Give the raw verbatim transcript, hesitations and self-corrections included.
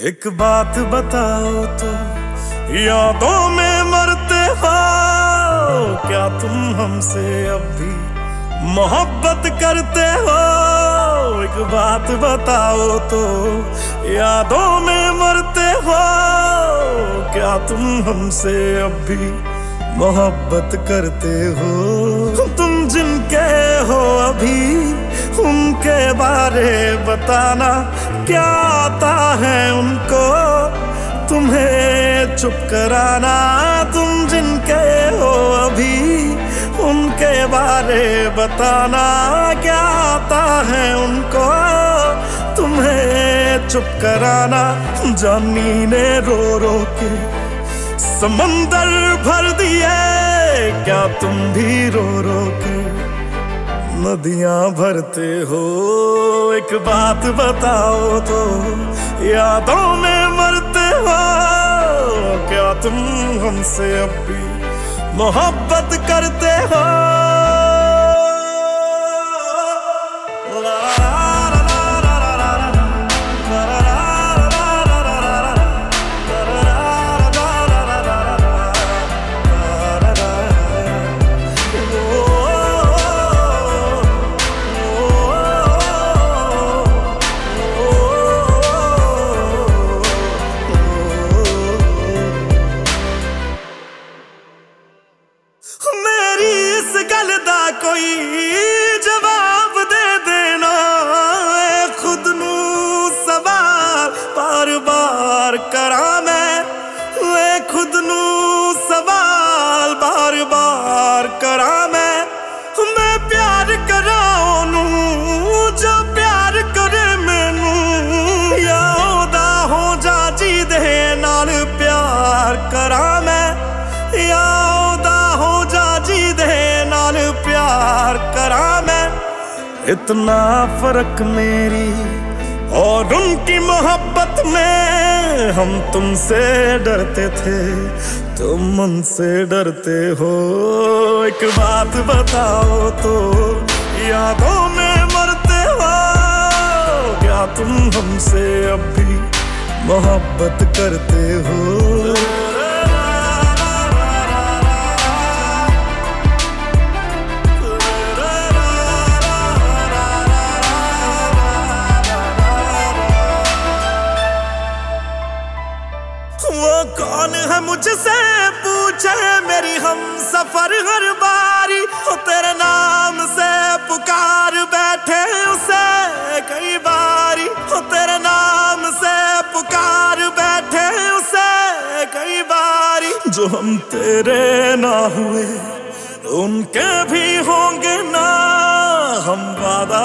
एक बात बताओ तो, यादों में मरते हो क्या तुम हमसे अब भी मोहब्बत करते हो? एक बात बताओ तो, यादों में मरते हो क्या तुम हमसे अब भी मोहब्बत करते हो? तुम जिनके हो अभी उनके बारे बताना, क्या आता है उनको तुम्हें चुप कराना? तुम जिनके हो अभी उनके बारे बताना, क्या आता है उनको तुम्हें चुप कराना? जानी ने रो रो के समंदर भर दिए, क्या तुम भी रो रो के नदियां भरते हो? एक बात बताओ तो, यादों में मरते हो क्या तुम हमसे अब भी मोहब्बत करते हो? मेरी इस गल दा कोई जवाब दे देना, खुद नू सवाल बार बार करा मैं, खुद नू सवाल बार बार करा मैं। मैं प्यार करा ओनू जो प्यार करे मैनू, या ओदा हो जा जी दे नाल प्यार करा मैं, या प्यार करा मैं। इतना फर्क मेरी और उनकी मोहब्बत में, हम तुमसे डरते थे तुम उनसे डरते हो। एक बात बताओ तो, यादों में मरते हो क्या तुम हमसे अब भी मोहब्बत करते हो? वो कौन है मुझसे पूछे मेरी हम सफर हर बारी, वो तेरे नाम से पुकार बैठे उसे कई बारी, वो तेरे नाम से पुकार बैठे उसे कई बारी। जो हम तेरे ना हुए उनके भी होंगे ना हम वादा